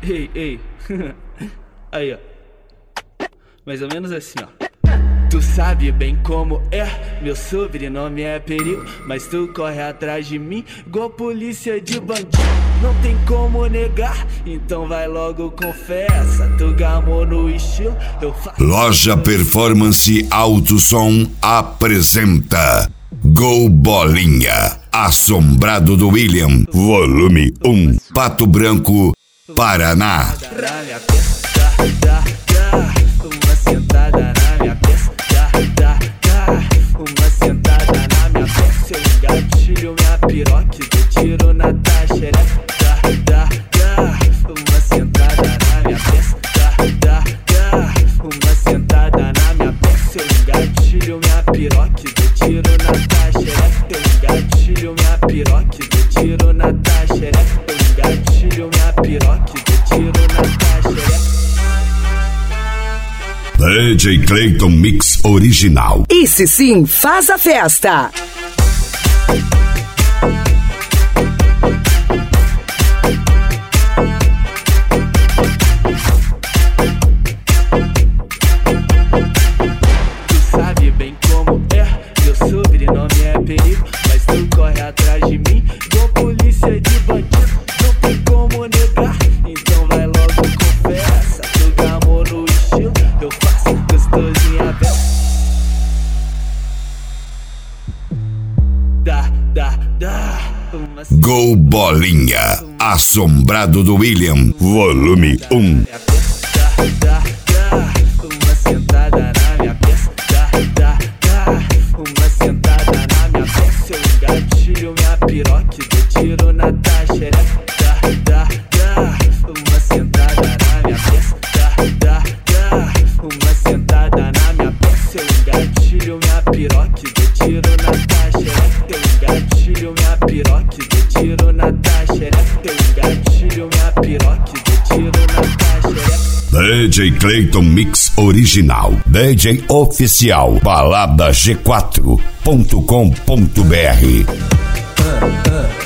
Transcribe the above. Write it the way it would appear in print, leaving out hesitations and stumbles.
Ei. Aí, ó. Mais ou menos assim, ó. Tu sabe bem como é, meu sobrenome é perigo, mas tu corre atrás de mim igual polícia de bandido. Não tem como negar, então vai logo confessa. Tu gamou no estilo, eu faço. Loja Performance Alto Som apresenta Gol Bolinha, Assombrado do William, volume 1, Pato Branco, Paraná. Uma sentada na minha peça, uma sentada na minha peça, eu engatilho minha piroca e dou tiro na taxereca. Uma sentada na minha peça, uma sentada na minha peça, eu engatilho minha piroca e dou tiro na taxereca. Eu engatilho minha piroca e dou tiro na taxereca. Eu engatilho minha piroca e dou tiro na taxereca. DJ Clayton Mix Original. Esse sim faz a festa. Tu sabe bem como é, meu sobrenome é perigo, mas tu corre atrás de mim igual polícia de bandido. Não tem como negar, então vai logo confessa. Tu gamou no estilo, eu faço gostosinha aberta. Gol Bolinha, Assombrado do William, volume 1. Uma sentada na minha peça, uma sentada na minha peça, eu engatilho minha piroca e dou tiro na taxereca. Uma sentada na minha peça, uma sentada na minha peça, eu engatilho minha piroca e dou tiro na taxereca. Eu engatilho minha piroca e dou tiro na taxereca. Eu engatilho minha piroca e dou tiro na taxereca. DJ Clayton Mix Original, DJ Oficial, balada G4.com.br.